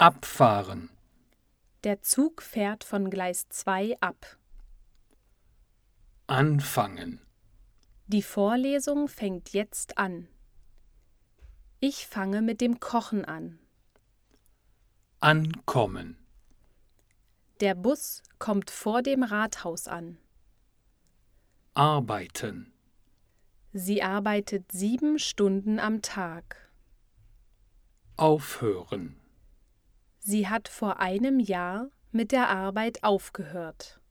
Abfahren. Der Zug fährt von Gleis 2 ab. Anfangen. Die Vorlesung fängt jetzt an. Ich fange mit dem Kochen an. Ankommen. Der Bus kommt vor dem Rathaus an. Arbeiten. Sie arbeitet 7 Stunden am Tag. Aufhören. Sie hat vor einem Jahr mit der Arbeit aufgehört.